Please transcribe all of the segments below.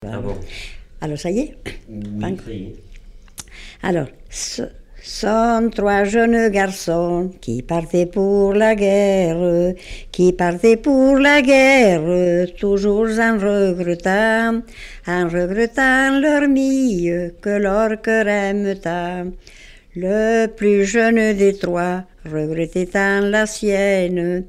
Ah bon? Alors, ça y est? Oui, ça y est. Alors, sont trois jeunes garçons qui partaient pour la guerre, toujours en regrettant leur mie que leur cœur aime tant. Le plus jeune des trois regrettait tant la sienne,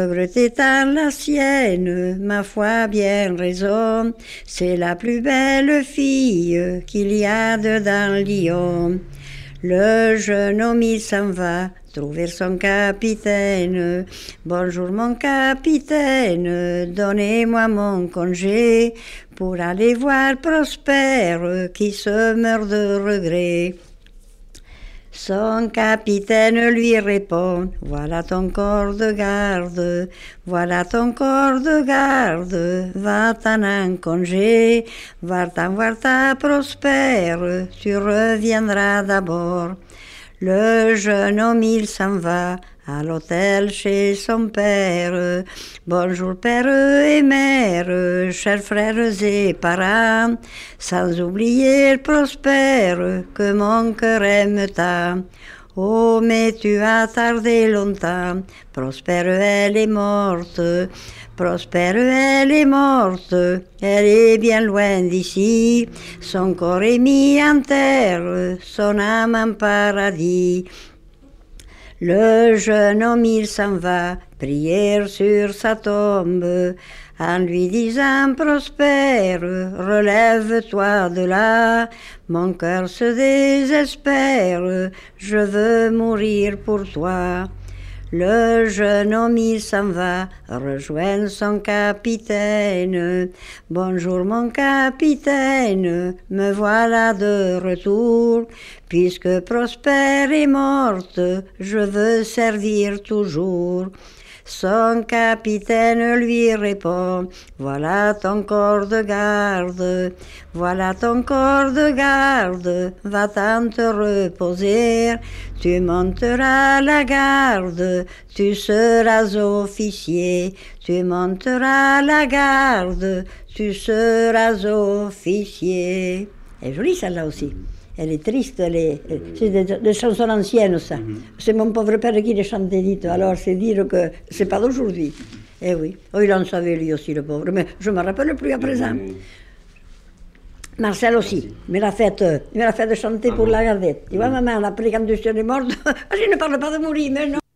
ma foi bien raison, c'est la plus belle fille qu'il y a dans Lyon. Le jeune homme il s'en va trouver son capitaine. Bonjour mon capitaine, donnez-moi mon congé pour aller voir Prosper qui se meurt de regret. Son capitaine lui répond, voilà ton corps de garde, va-t'en en congé, va-t'en voir ta Prospère, tu reviendras d'abord. Le jeune homme il s'en va à l'hôtel chez son père. Bonjour père et mère, chers frères et parents, sans oublier Prospère que mon cœur aime tant. Oh, mais tu as tardé longtemps, Prospère, elle est morte. Prospère, elle est morte, elle est bien loin d'ici. Son corps est mis en terre, son âme en paradis. Le jeune homme, il s'en va, prière sur sa tombe, en lui disant, Prospère, relève-toi de là, mon cœur se désespère, je veux mourir pour toi. Le jeune homme, il s'en va rejoindre son capitaine. Bonjour mon capitaine, me voilà de retour. Puisque Prosper est morte, je veux servir toujours. Son capitaine lui répond, voilà ton corps de garde, va-t'en te reposer, tu monteras la garde, tu seras officier, tu monteras la garde, tu seras officier. Elle est jolie celle-là aussi. Elle est triste, c'est des chansons anciennes, ça. C'est mon pauvre père qui les chantait, dites. Alors, c'est dire que c'est pas d'aujourd'hui. Eh oui. Oh, il en savait lui aussi, le pauvre. Mais je me rappelle plus à présent. Marcel aussi. Il me l'a fait chanter pour la gardette. Tu vois, maman, après, quand tu es morte, je ne parle pas de mourir, mais non.